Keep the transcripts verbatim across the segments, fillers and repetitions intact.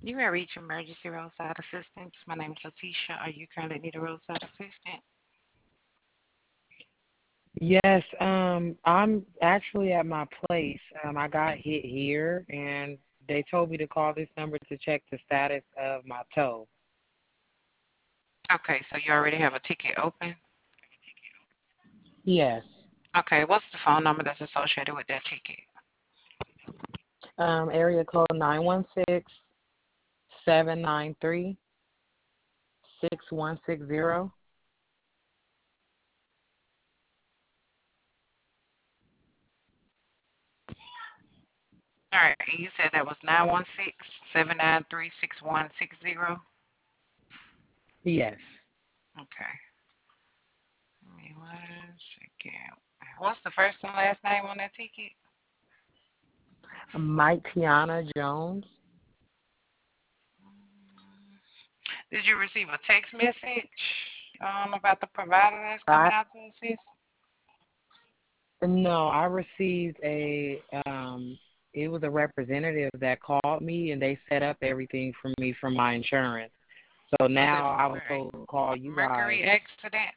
You may reach emergency roadside assistance. My name is Letitia. Are you currently need a roadside assistant? Yes, um, I'm actually at my place. Um, I got hit here, and they told me to call this number to check the status of my toe. Okay, so you already have a ticket open. Yes. Okay, what's the phone number that's associated with that ticket? Um, area code nine one six seven nine three six one six zero. All right, and you said that was nine one six, seven nine three, six one six zero. Yes. Okay, give me one second. What's the first and last name on that ticket? Mike Tiana Jones. Did you receive a text message um, about the provider that's coming I out to assist? no, I received a um it was a representative that called me and they set up everything for me from my insurance. So Was it now I for was a told to call you guys. Mercury accident?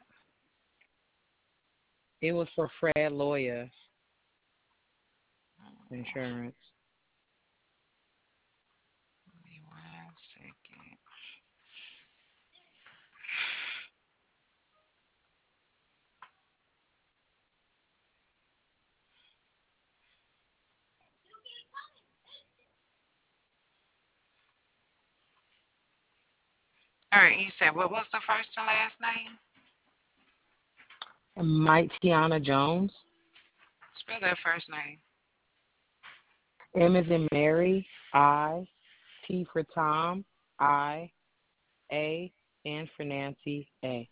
It was for Fred Lawyer Mm, Insurance. Give me one second. All right, you said what was the first and last name? Mike Tiana Jones. Spell that first name. M is in Mary. I. T for Tom. I. A. N for Nancy. A.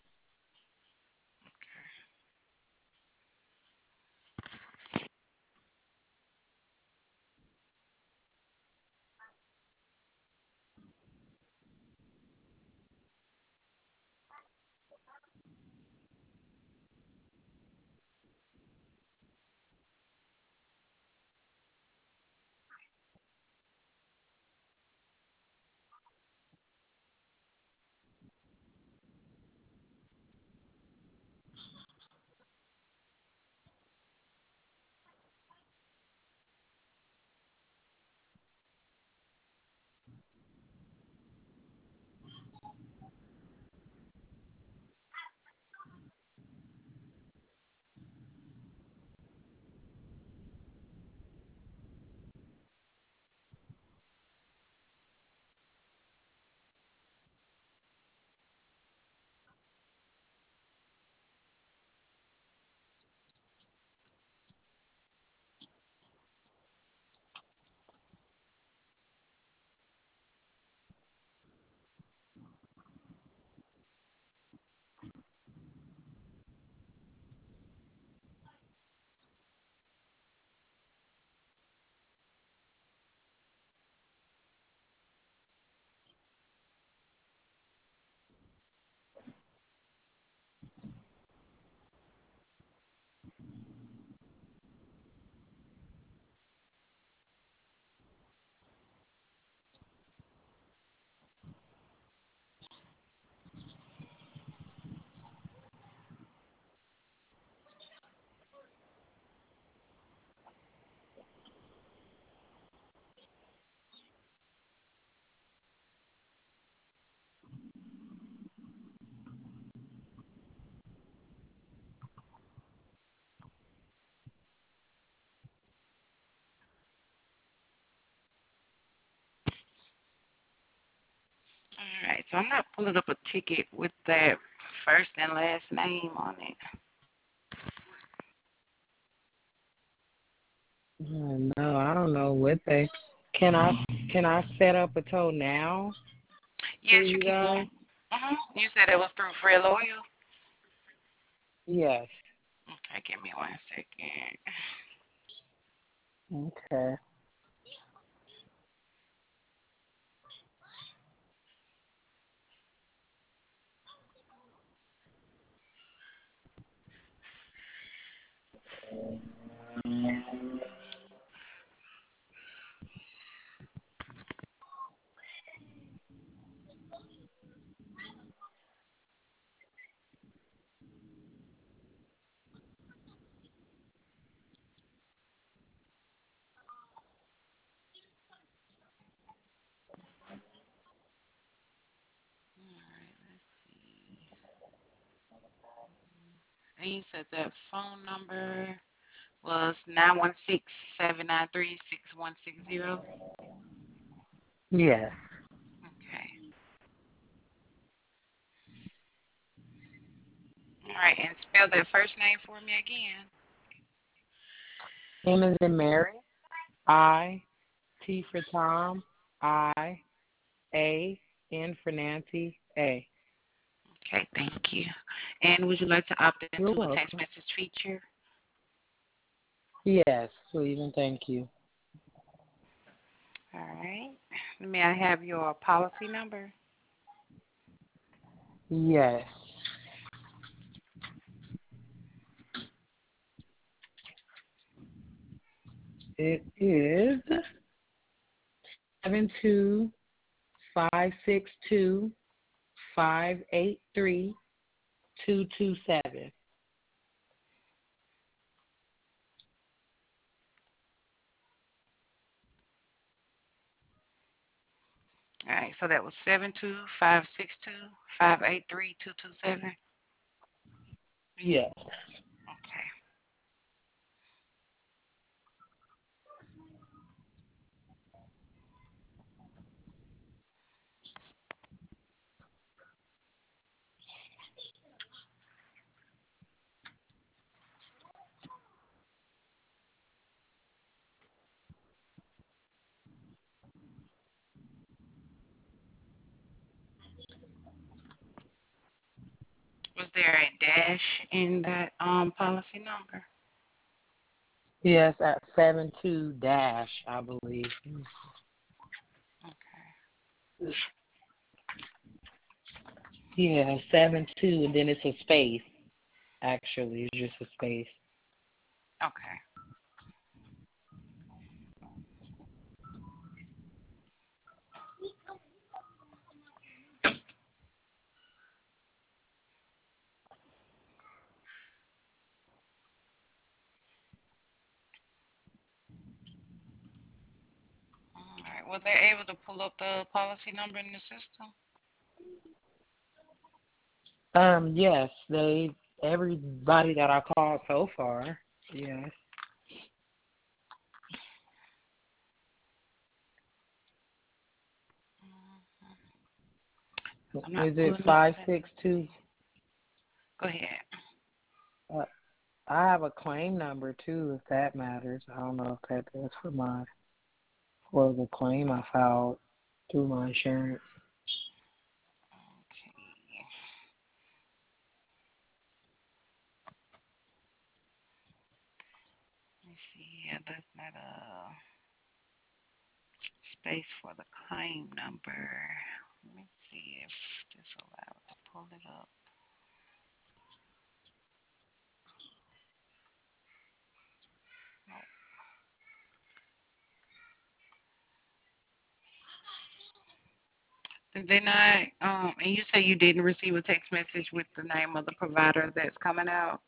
All right, so I'm not pulling up a ticket with that first and last name on it. Oh, no, I don't know what they. Can I can I set up a tow now through Yes, you you guys? can. hmm You said it was through Fred Loyal. Yes. Okay, give me one second. Okay. And you said that phone number was nine one six, seven nine three, six one six zero. Yes. Okay. All right. And spell that first name for me again. M is in Mary. I. T for Tom. I. A. N for Nancy. A. Okay. Thank you. And would you like to opt into You're a text welcome. message feature? Yes, please and thank you. All right. May I have your policy number? Yes. It is seven two five six two five eight three two two seven. All right. So that was seven two five six two five eight three two two seven. Yes. Okay. Was there a dash in that um policy number? Yes, at seven two dash, I believe. Okay. Yeah, seven two, and then it's a space. Actually, it's just a space. Okay. All right. Were they able to pull up the policy number in the system? Um, yes, they everybody that I called so far. Yes. Because I'm not Is it pulling up five six two? anything. Go ahead. Uh, I have a claim number too, if that matters. I don't know if that is for my for the claim I filed through my insurance. Okay. Let me see. Yeah, that's not a space for the claim number. Let me see if this allows to pull it up. Did they not? Um, and you say you didn't receive a text message with the name of the provider that's coming out?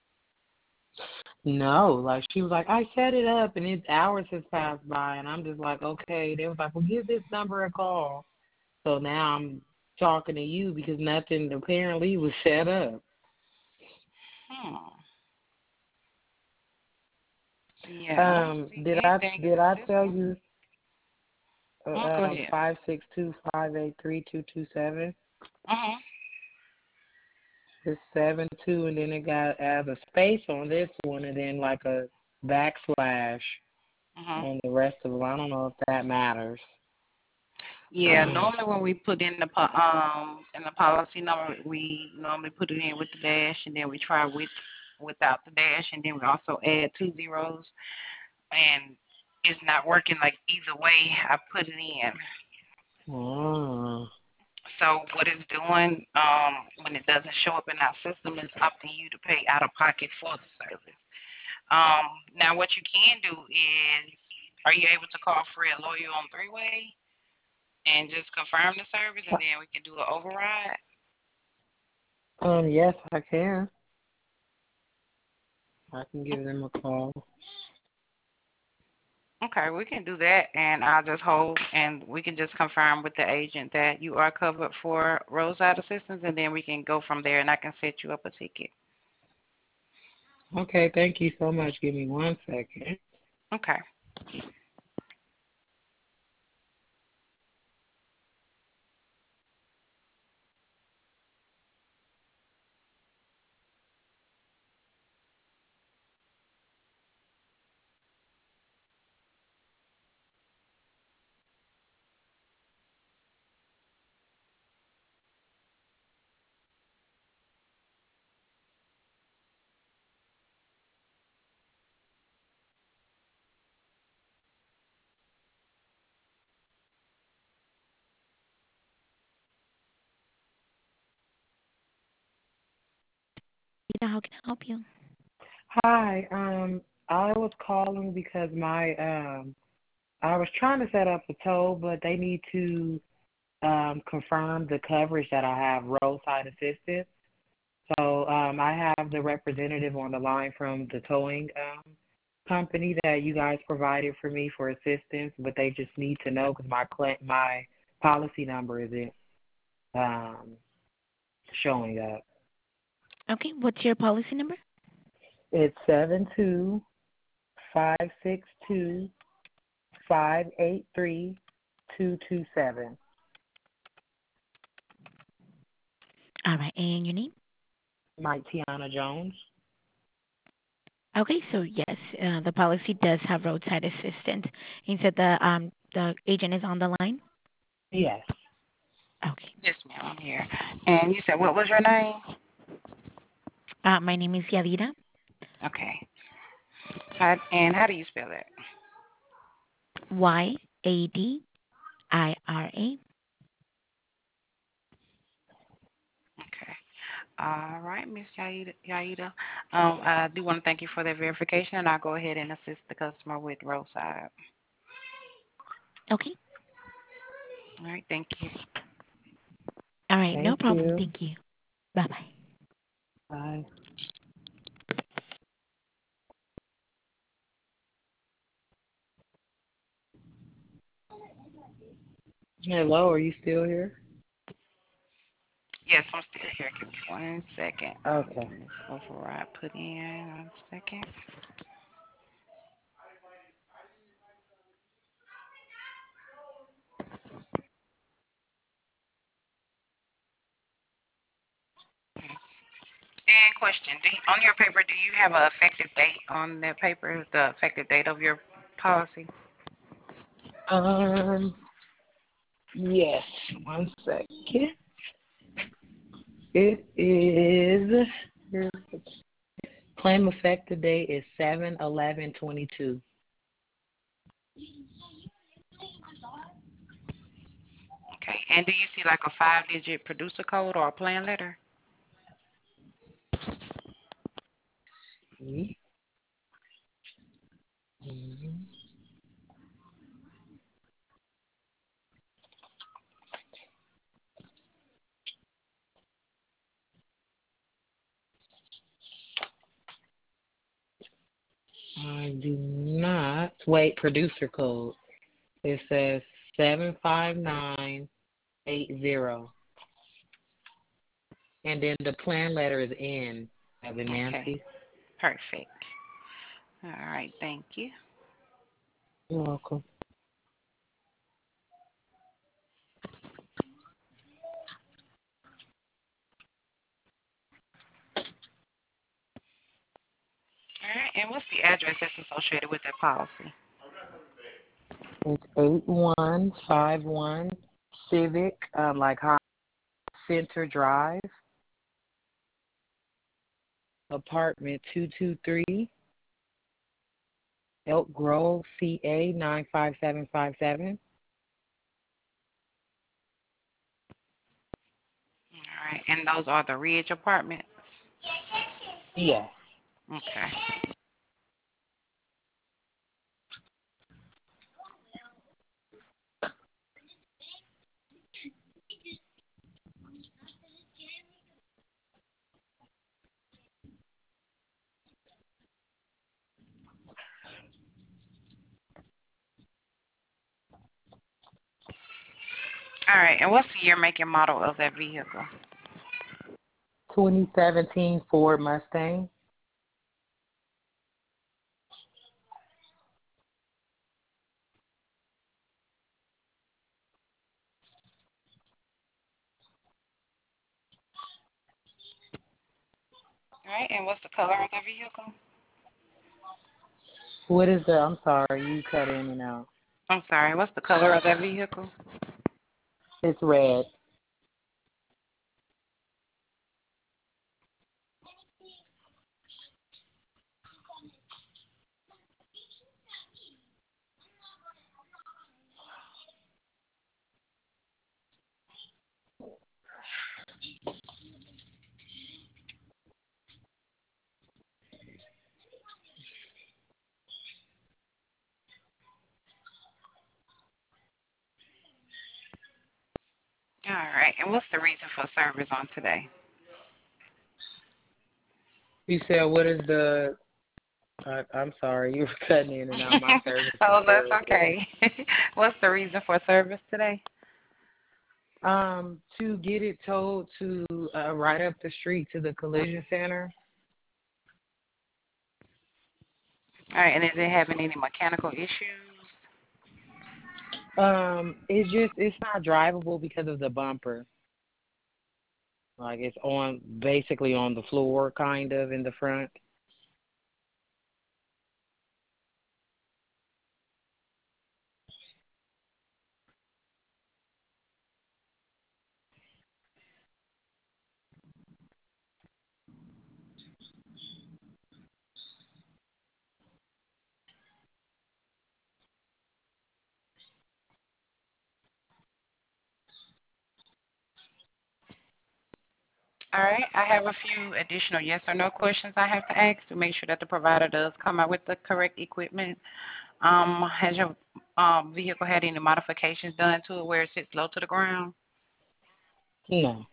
No, like she was like, I set it up and it hours has passed by and I'm just like, okay. They was like, well, give this number a call. So now I'm talking to you because nothing apparently was set up. Hmm. Yeah, I don't Um, see did I anything in did the I tell system. you Oh, uh, go um ahead. five six two five eight three two two seven? Uh-huh. It's seven two and then it got as a space on this one and then like a backslash Uh-huh. on the rest of them. I don't know if that matters. Yeah, normally when we put in the po- um in the policy number, we normally put it in with the dash, and then we try with without the dash, and then we also add two zeros, and it's not working like either way. I put it in. Oh. So what it's doing, um, when it doesn't show up in our system, is opting you to pay out of pocket for the service. Um, now what you can do is, are you able to call Fred Lawyer on three way and just confirm the service, and then we can do an override? Um, yes, I can. I can give them a call. Okay, we can do that, and I'll just hold, and we can just confirm with the agent that you are covered for roadside assistance, and then we can go from there, and I can set you up a ticket. Okay, thank you so much. Give me one second. Okay. Rita, how can I help you? Hi, um, I was calling because my um, I was trying to set up a tow, but they need to um confirm the coverage that I have roadside assistance. So um, I have the representative on the line from the towing um company that you guys provided for me for assistance, but they just need to know because my cla my policy number isn't um showing up. Okay, what's your policy number? It's seven two five six two five eight three two two seven. All right, and your name? Mike Tiana Jones. Okay, so yes, uh, the policy does have roadside assistance. You said the um the agent is on the line. Yes. Okay. Yes, ma'am. I'm here. And you said what was your name? Uh, my name is Yadira. Okay. How, and how do you spell that? Y A D I R A. Okay. All right, Miss Yaida. Yaida. Um, I do want to thank you for that verification, and I'll go ahead and assist the customer with roadside. Okay. All right. Thank you. All right, no Thank problem. you. Thank you. Bye bye. Bye. Hello, are you still here? Yes, I'm still here. Give me one second. Okay. Before I put in one second. And question: do you, on your paper, do you have an effective date on that paper? The effective date of your policy? Um, yes. One second. It is claim effective date is seven eleven twenty two. Okay. And do you see like a five-digit producer code or a plan letter? I do not wait. Producer code. It says seven five nine eight zero, and then the plan letter is N as in Okay. Nancy. Perfect. All right. Thank you. You're welcome. All right. And what's the address that's associated with that policy? It's eight one five one Civic, um, like High Center Drive, apartment two two three, Elk Grove, C A nine five seven five seven. All right. And those are the Ridge apartments? Yes. Okay. All right. And what's the year, make, and model of that vehicle? twenty seventeen Ford Mustang. right. And what's the color of the vehicle? What is the? I'm sorry, you cut in and out. I'm sorry. What's the color of that vehicle? It's red. All right. And what's the reason for service on today? You said what is the? I, I'm sorry, you were cutting in and out. My service is Oh, that's terrible. okay. What's the reason for service today? Um, to get it towed to uh, right up the street to the collision center. All right. And is it having any mechanical issues? Um, it's just it's not drivable because of the bumper. Like it's on basically on the floor, kind of in the front. All right. I have a few additional yes or no questions I have to ask to make sure that the provider does come out with the correct equipment. Um, has your um, vehicle had any modifications done to it where it sits low to the ground? No,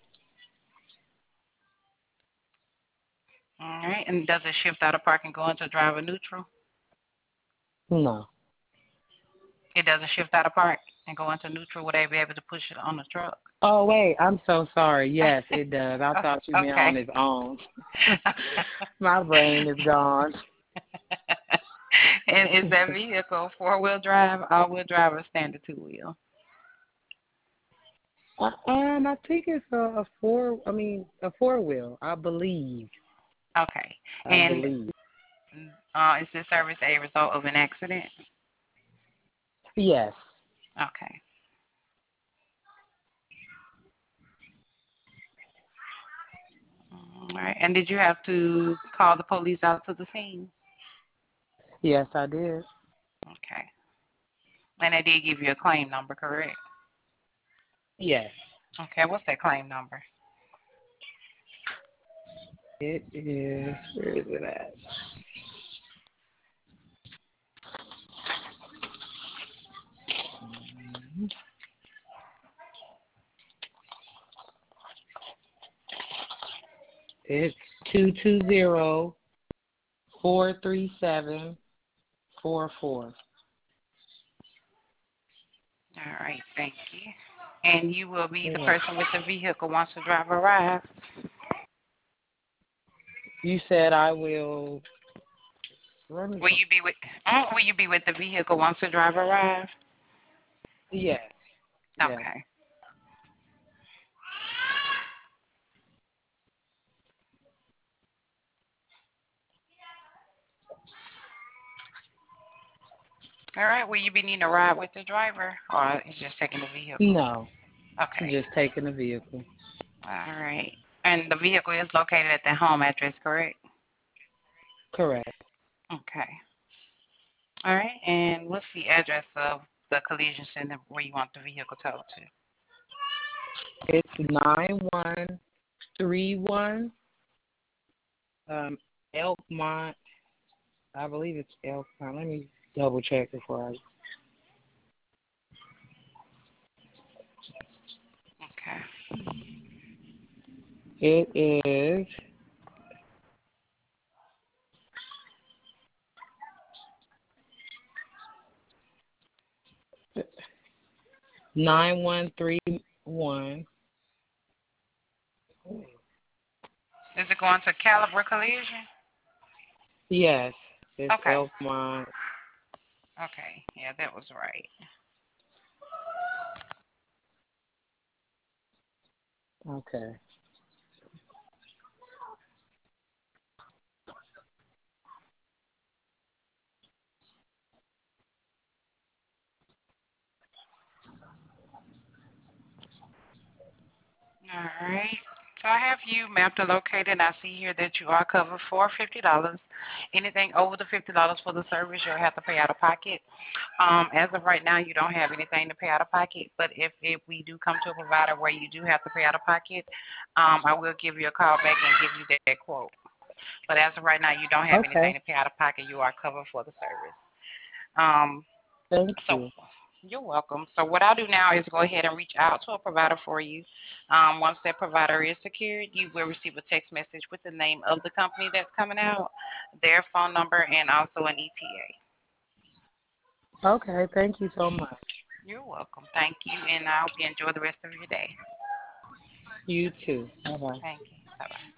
All right. And does it shift out of park and go into driver neutral? no. It doesn't shift out of park and go into neutral. Would they be able to push it on the truck? Oh wait, I'm so sorry. Yes, it does. I thought you meant Okay. on its own. My brain is gone. And is that vehicle four-wheel drive, all-wheel drive, or standard two-wheel? Uh, um, I think it's a, a four. I mean, a four wheel. I believe. Okay. I And believe. uh, is this service a result of an accident? Yes. Okay. All right. And did you have to call the police out to the scene? Yes, I did. Okay. And they did give you a claim number, correct? Yes. Okay. What's that claim number? It is. Where is it at? It's two two zero four three seven four four. All right. Thank you. And you will be the Yeah. person with the vehicle once the driver arrives? You said I will. Let me. Will you be with? Uh, will you be with the vehicle once the driver arrives? Yes. Yes. Okay. All right. Will you be needing a ride with the driver, or is just taking the vehicle? No. Okay. Just taking the vehicle. All right. And the vehicle is located at the home address, correct? Correct. Okay. All right. And what's the address of the collision center where you want the vehicle towed to? It's nine one three one um Elkmont. I believe it's Elkmont. Let me double check before I. Okay. It is nine one three one. Is it going to Caliber Collision? Yes, it's Okay. Elkmont. Okay. Yeah, that was right. Okay. All right. So I have you mapped and located, and I see here that you are covered for fifty dollars. Anything over the fifty dollars for the service, you'll have to pay out of pocket. Um, as of right now, you don't have anything to pay out of pocket, but if, if we do come to a provider where you do have to pay out of pocket, um, I will give you a call back and give you that quote. But as of right now, you don't have anything to Okay. pay out of pocket. You are covered for the service. Um, Thank so you. you're welcome. So what I'll do now is go ahead and reach out to a provider for you. Um, once that provider is secured, you will receive a text message with the name of the company that's coming out, their phone number, and also an E T A. Okay. Thank you so much. You're welcome. Thank you, and I hope you enjoy the rest of your day. You too. Bye bye. Thank you. Bye bye.